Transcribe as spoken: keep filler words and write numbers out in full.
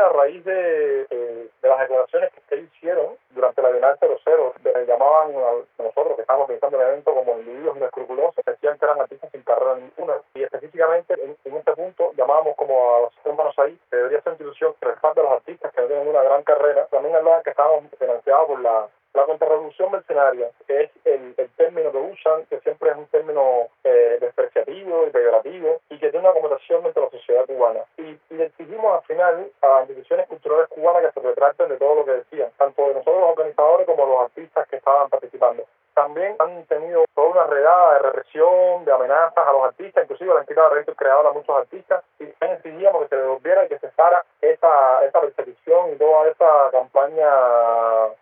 a raíz de, de, de las declaraciones que ustedes hicieron durante la Bienal cero cero, de, llamaban a nosotros que estábamos organizando el evento como individuos inescrupulosos, decían que eran artistas sin carrera ninguna, y específicamente en, en este punto llamábamos como a los hermanos ahí, que debería ser una institución que respalde a los artistas que no tienen una gran carrera. También hablaban que estábamos financiados por la La contrarrevolución mercenaria, que es el, el término que usan, que siempre es un término eh, despreciativo y peyorativo, y que tiene una connotación dentro de la sociedad cubana. Y, y le exigimos al final a instituciones culturales cubanas que se retracten de todo lo que decían, tanto de nosotros los organizadores como de los artistas que estaban participando. También han tenido toda una redada de represión, de amenazas a los artistas, inclusive le han quitado derechos creadores a muchos artistas, y también exigíamos que se devolviera y que cesara esa, esa persecución y toda esa campaña